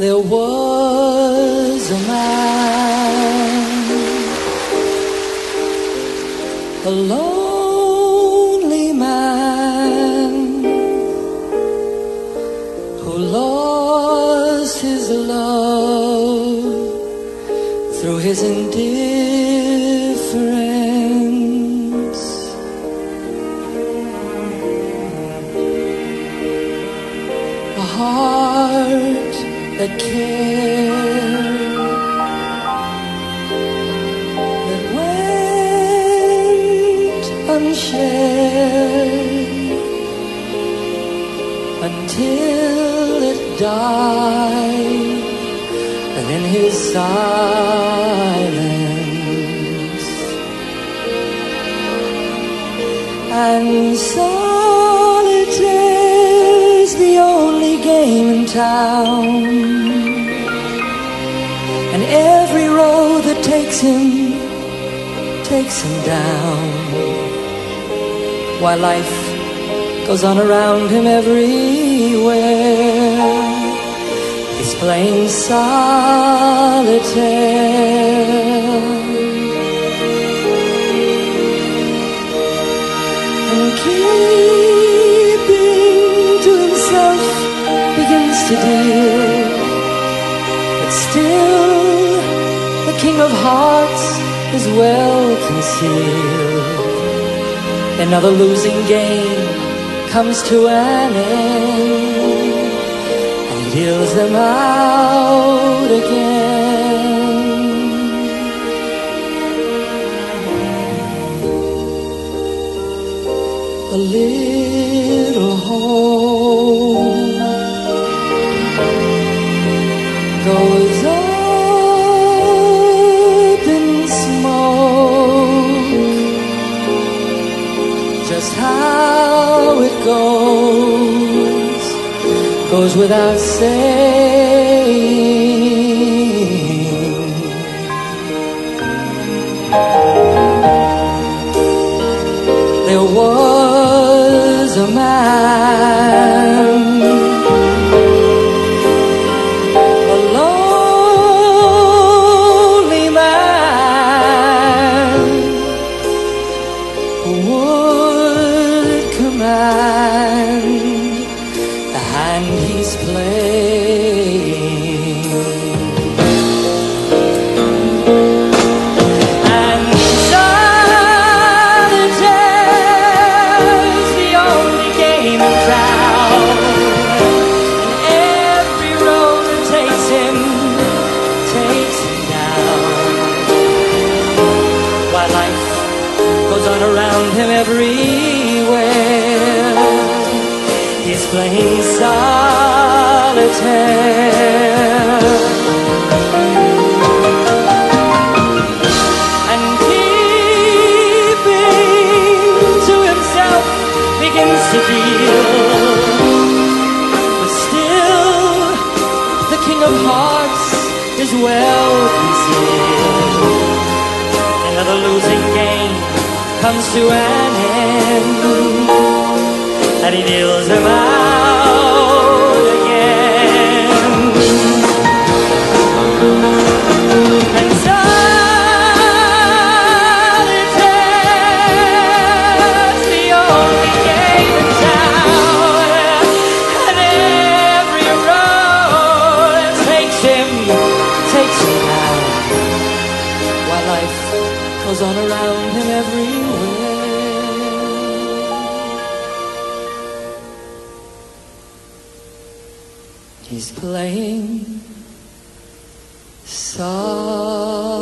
There was a man, a lonely man, who lost his love through his indifference. A heart that cared, that went unshared until it died, and in his silence and solitaire's the only game in town, and every road that takes him down, while life goes on around him everywhere. He's playing solitaire, and keeping to himself begins to deal, but still the King of Hearts is well concealed. Another losing game comes to an end, and he deals them out again. A little home goes up in smoke. Just how it goes without saying. There was a man, a lonely man, who would command the hand he's playing. And solitaire's the only game in town, and every road that takes him down, while life goes on around him everywhere. He's playing solitaire, and keeping to himself begins to feel, but still the King of Hearts is well concealed. Another losing game comes to an end, and he deals them out again. And solitaire's the only game in town, and every road takes him down, while life goes on around him everywhere. He's playing solitaire.